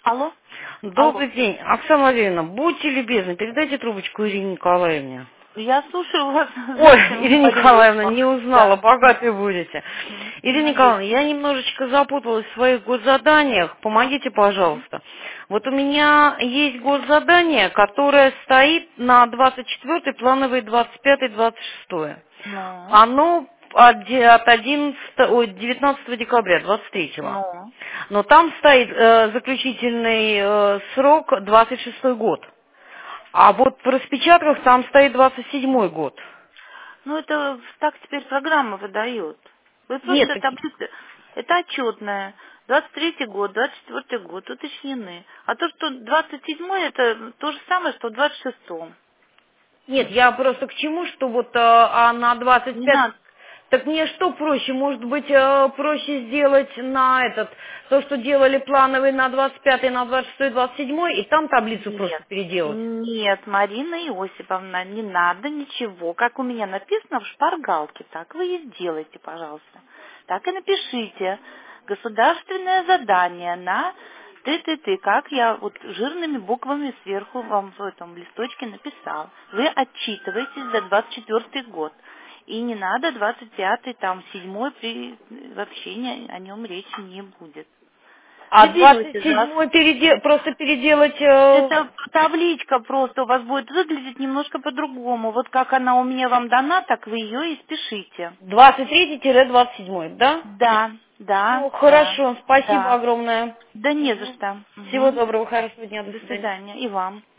Алло? Алло. Добрый день. Оксана Владимировна, будьте любезны, передайте трубочку Ирине Николаевне. Я слушаю вас. Ой, Здравствуйте, Ирина Марина Николаевна, Иосифовна. не узнала, Да. богатые будете. Ирина Надеюсь. Николаевна, я немножечко запуталась в своих госзаданиях, помогите, пожалуйста. Вот у меня есть госзадание, которое стоит на 24-й, плановый 25-й, 26-е. Ну, Оно от 19 декабря, 23-го. ну. Но там стоит заключительный срок 26-й год. А вот в распечатках там стоит 27-й год. Ну, это так теперь программа выдает. Вы Нет, просто таблицы. Это отчетная. 23-й год, 24-й год уточнены. А то, что 27-й, это то же самое, что в 26-м. нет, я просто к чему, что вот на Не 25... надо. Так мне что проще? Может быть, проще сделать на этот, то, что делали плановый на 25-й, на 26-й, 27-й, и там таблицу Нет. просто переделать? Нет, Марина Иосифовна, не надо ничего. Как у меня написано в шпаргалке, так вы и сделайте, пожалуйста. Так и напишите. Государственное задание на ты, как я вот жирными буквами сверху вам в этом листочке написал. Вы отчитываетесь за 24-й год. И не надо 25-й, там, 7-й, вообще о нем речи не будет. А Вы берете за 27-й просто переделать... это табличка просто у вас будет выглядеть немножко по-другому. Вот как она у меня вам дана, так вы ее и спешите. 23-27, да? Да, да, Ну, да, хорошо, спасибо да. огромное. Да не за Мгм. что. Всего Мгм. доброго, хорошего дня, до До свидания. свидания. И вам.